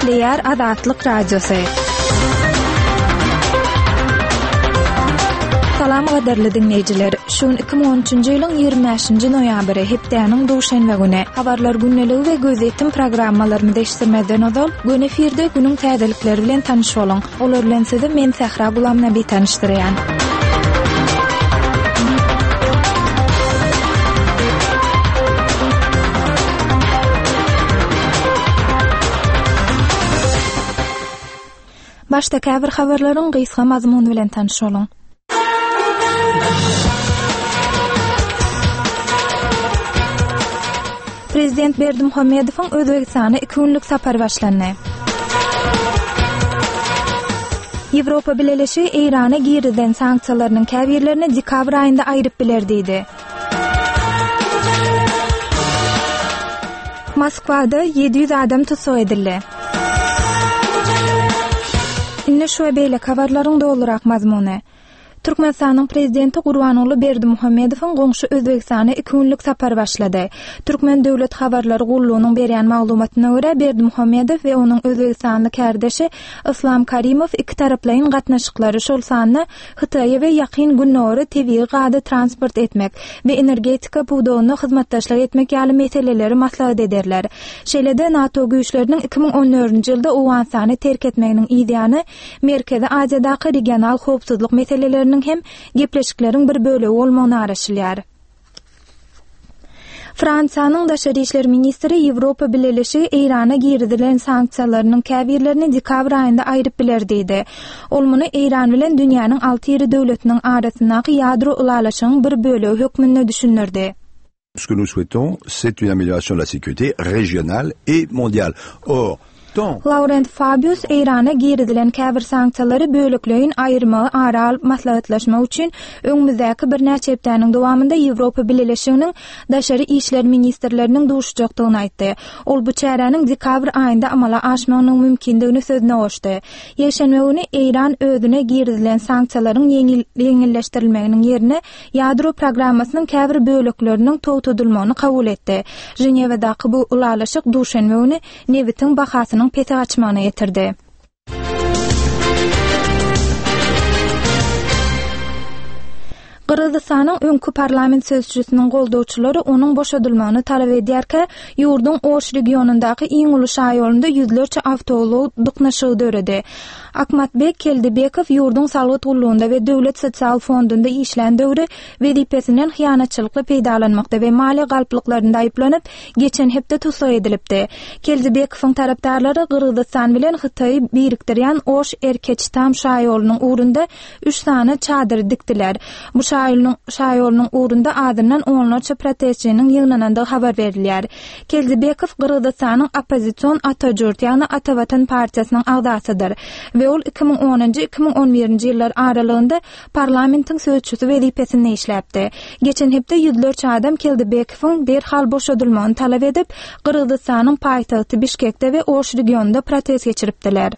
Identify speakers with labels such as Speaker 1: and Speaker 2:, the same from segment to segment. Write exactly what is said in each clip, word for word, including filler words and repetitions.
Speaker 1: Eşleýär Azatlyk Radiosu. Salam gaderli dinleyijiler. Şun iki bin on üçünji ýylyň ýygrimi beşinji noýabry hepdeniň duşanba güni habarlar günneligi we gözetdim programmalaryny deşdirmeden ozal gün efirde günüň täzelikleri bilen tanyş boluň. Olar bilen sizi men Sahra Gulamnaby tanışdyrýan. Başda käbir habarlaryň gysga mazmuny bilen tanyş boluň. Prezident Berdimuhammedowyň Özbegistana iki günlük sapary başlandy. Ýewropa Birleşigi Irana giriden sanksiýalarynyň käbirlerini dekabr aýynda aýryp bilerdi. Moskwada yedi yüz adam tutsak edildi. Indi şu beýle habarlaryň dolurak mazmuny. Türkmenistanyň prezidenti Gurbanuly Berdimuhammedowyň goňşy Özbegistana iki günlük sapary başlady. Türkmen döwlet habarlary gullugynyň berýän maglumatyna görä Berdimuhammedow we onuň Özbegistanly kärdeşi Islam Karimow iki taraplaryň gatnaşyklary şol sany Hytaýa we ýakyn günnäre tebii gady transport etmek we energetika buwdagyna hyzmatdaşlyk etmek ýaly meseleleri maslahat ederler. Şeýlede NATO güýçleriniň iki bin on dördünji ýylda Owganstany terk etmeginiň ideýany Merkezi Aziýadaky regional howpsuzlyk meseleleri hem gepleşiklerin bir bölegi bolmagyny araşdyrýar. Fransiýanyň daşary işler ministri Ýewropa Birleşigi Irana girdilen sanksiýalarynyň käbirlerini dekabr aýynda aýryp bilerdi. Ol muny Iran bilen dünýäniň alty ýeri döwletiniň arasyndaky ýadro ulalaşygyň bir bölegi hökmünde düşünürdi.
Speaker 2: Ce que nous souhaitons, c'est une amélioration de la sécurité régionale et mondiale. Or,
Speaker 1: Laurent Fabius Irana girdilen käbir sanksiýalary bölekleýin aýyrmagy aral maslahatlaşmak üçin öňümüzdäki bir näçe hepdeniň dowamında Ýewropa Birleşiginiň daşary işler ministrleriniň duşjakdygyny aýtdy. Ol bu çäreniň dekabr aýynda amala aşmagynyň mümkindigini sözüne goşdy. Ýeşenme güni Iran özüne girdilen sanksiýalaryň ýeňilleşdirilmeginiň ýerine ýadro programmasynyň käbir bölekleriniň towtudylmagyny kabul etdi. Ženewadaky bu ulalaşyk duşanbe güni newitiň bahasyny peti açmana getirdi. Kırgızstanyň öňkü parlament sözçüsiniň goldawçylary onuň boşadylmagyny talap edýärkä, ýurduň Oş regionundaky iň uly şaýolunda ýüzlerçe awtolog duknaşygy döredi. Akmatbek Keldibekow ýurduň salgyt gullugynda we döwlet sosial fondunda işlän döwri wezipesinden hyýanatçylykly peýdalanmakda we mali galplyklaryny aýyplanyp geçen hepde tutsak edilipdi. Keldibekowyň tarapdarlary Kırgızstan bilen Hytaýy birikdirýän Oş Erkeçtam şaýolunyň urunda üç sany çadyr dikdiler. Bu şaýolunyň şaýolunyň urunda adından onlarça protestçiniň ýygnanandygy habar berilýär. Keldibekow Kırgızstanyň opposision Atatürk ýa-ni Atawatan partiýasynyň agdasydyr we ol iki bin onunji iki bin on birinji ýyllar aralygynda parlamentiň sözçüsi wezipesinde işläpdi. Geçen hepde ýüzlerçe adam Keldibekowyň derhal boşadylmagyny talap edip Kırgızstanyň paýtagty Bişkekde we Oş regionunda protest geçiripdiler.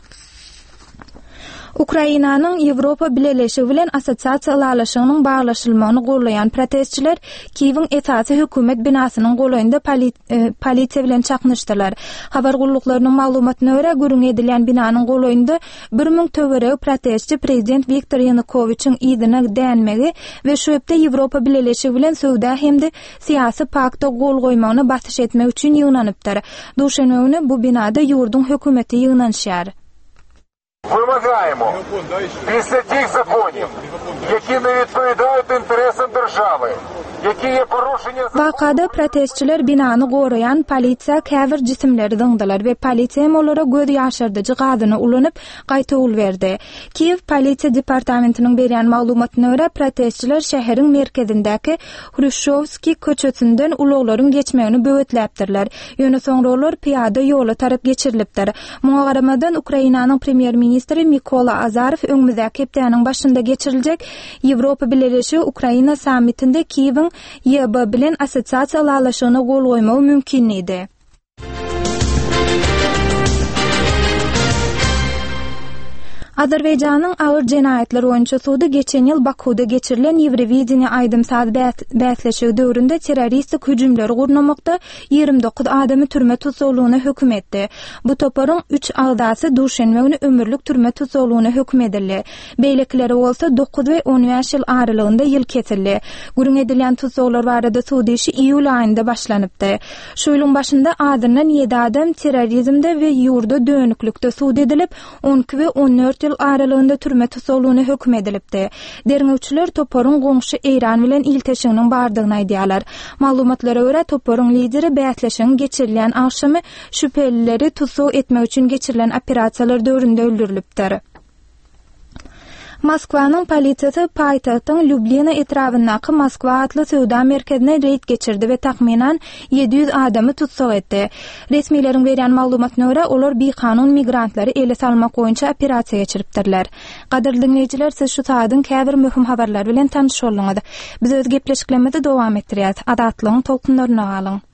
Speaker 1: Ukrainanyň Ýewropa Birleşigi bilen assosiasiýa ulalaşygynyň baglaşylmagyny gollaýan protestçiler Kiýewiň esasy hökümet binasynyň golaýynda polisiýa bilen çaknyşdylar. Habar gulluklarynyň maglumatyna görä görüň edilen binanyň golaýynda bir müň töwereg protestçi prezident Viktor Yanukowyçyň ýygyna dänmegi we şu hepde Ýewropa Birleşigi bilen söwda hemde siýasy pakta gol goýmagyna basyş etmek üçin ýygnanypdyr. Duşanbe güni bu binada ýurduň hökümeti ýygnanýar.
Speaker 3: Вимагаємо після тих законів, які не відповідають інтересам держави, які є порушення закону.
Speaker 1: Vakada protestçiler binany gorayan polisiýa käbir jisimleri dıngdylar we polisiýa olara göz ýaşardyjy gazyny ulanyp gaýta ul berdi. Kiýew polisiýa departamentiniň berýän maglumatyna görä protestçiler şäheriň merkezindäki Hrushchevski köçesinden ulaglaryň geçmegini böwetläpdirler. Ýöne soňra olar piýada ýola tarap geçirilipdir. Muňa garamadan Ukrainanyň premier ministri Mikola Azarow öňümüzdäki hepdeniň başynda geçiriljek Ýewropa Birleşigi Ukraina sammitinde Kiýewiň Y B bilen assosiasiýa ulalaşygyna gol goýmagy mümkin idi. Azerbaycanın ağır cinayetler boyunça suda geçen yıl Bakuda geçirilen Евровидение aydımsaz bäsleşigi döwründe terroristik hüjümleri gurnamakda ýygrimi dokuz adamy türme tutulýagyna hökm etdi. Bu toparyň üç agdasy duşenme güni ömürlük türme tutulýagyna hökm edildi. Beýlekleri bolsa dokuz we on beş ýyl aralygynda ýyl kesildi. Gurun edilen tutulýar barada suda işi iýul aýynda başlanypdy. Şu ýylyň başynda adından ýedi adam terrorizmde we ýurda dönüklükde suda edilip on iki we on dört ýyl aralygynda türme tutulýagyna hökm edilipdi. Derňewçiler toparyň goňşy Eýran bilen ilteşiginiň bardygyny aýdýarlar. Maglumatlara görä toparyň lideri bäsleşigiň geçirilen akşamy şüphelileri tutsu etmek üçin geçirilen operasiýalar döwründe öldürilipdir. Moskwanyň polisiýasy paýtagtyň Lüblina etrafyndaky Moskwa atly söwda merkezine reýd geçirdi we tahminan yedi yüz adamy tutsak etdi. Resmiýlerin berýän maglumatyna görä olar bikanun migrantlary ele salmak boýunça operasiýa geçiripdirler. Gaderli dinleýijiler, siz şu taýdan käbir möhüm habarlar bilen tanış bolýaňyz. Biz öz gepleşiklemede dowam etdirýäs. Adatlygyň tolkunlaryna galyň.